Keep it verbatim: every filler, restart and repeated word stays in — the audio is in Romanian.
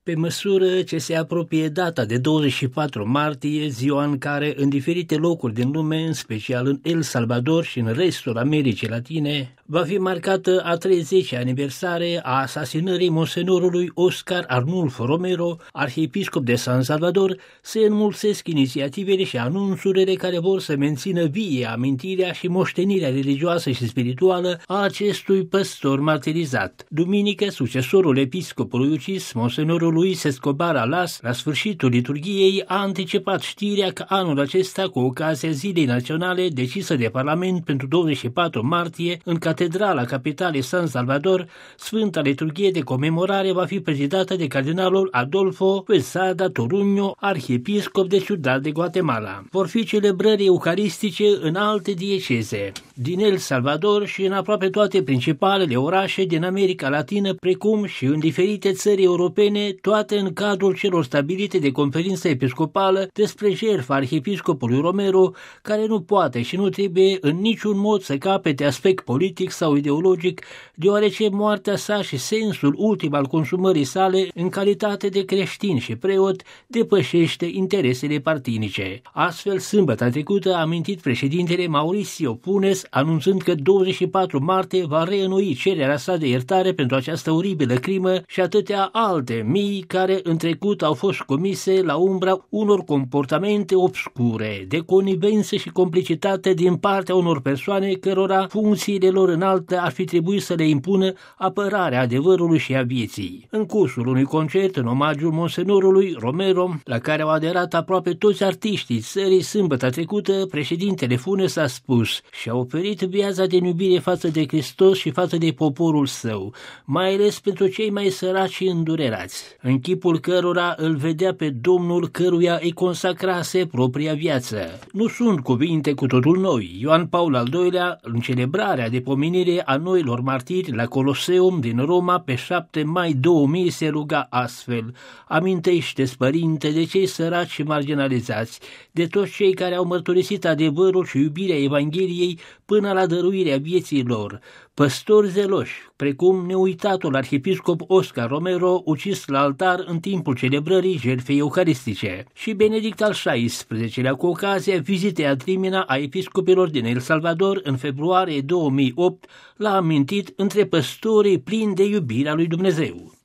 Pe măsură ce se apropie data de douăzeci și patru martie, ziua în care în diferite locuri din lume, în special în El Salvador și în restul Americii Latine, va fi marcată a treizecea aniversare a asasinării monsenorului Oscar Arnulfo Romero, arhiepiscop de San Salvador, se înmulțesc inițiativele și anunțurile care vor să mențină vie amintirea și moștenirea religioasă și spirituală a acestui păstor martirizat. Duminică, succesorul episcopului ucis, monsenorul Luis Escobar Alas, la sfârșitul liturghiei, a anticipat știrea că anul acesta, cu ocazia Zilei Naționale decisă de Parlament pentru douăzeci și patru martie, în Catedrala Capitalei San Salvador, Sfânta Liturghie de comemorare va fi prezidată de cardinalul Adolfo Quesada Toruño, arhiepiscop de Ciudad de Guatemala. Vor fi celebrări eucaristice în alte dieceze din El Salvador și în aproape toate principalele orașe din America Latină, precum și în diferite țări europene, toate în cadrul celor stabilite de conferința episcopală despre jertfa arhiepiscopului Romero, care nu poate și nu trebuie în niciun mod să capete aspect politic sau ideologic, deoarece moartea sa și sensul ultim al consumării sale în calitate de creștin și preot depășește interesele partinice. Astfel, sâmbătă trecută a amintit președintele Mauricio Funes, anunțând că douăzeci și patru martie va reînnoi cererea sa de iertare pentru această oribilă crimă și atâtea alte mii care în trecut au fost comise la umbra unor comportamente obscure, de conivență și complicitate din partea unor persoane cărora funcțiile lor înalte ar fi trebuit să le impună apărarea adevărului și a vieții. În cursul unui concert în omagiul monsenorului Romero, la care au aderat aproape toți artiștii țării sâmbătă trecută, președintele Funes a spus: și-a oferit viața de iubire față de Hristos și față de poporul său, mai ales pentru cei mai săraci și îndurerați, în chipul cărora îl vedea pe Domnul căruia îi consacrase propria viață. Nu sunt cuvinte cu totul noi. Ioan Paul al doilea, în celebrarea de pomenire a noilor martiri la Coloseum din Roma pe șapte mai două mii, se ruga astfel: amintește-ți, Părinte, de cei săraci și marginalizați, de toți cei care au mărturisit adevărul și iubirea Evangheliei până la dăruirea vieții lor, păstori zeloși, precum neuitatul arhiepiscop Oscar Romero, ucis la altar în timpul celebrării jertfei eucaristice, și Benedict al șaisprezecelea, cu ocazia vizitei ad limina a episcopilor din El Salvador în februarie două mii opt, l-a amintit între păstorii plini de iubirea lui Dumnezeu.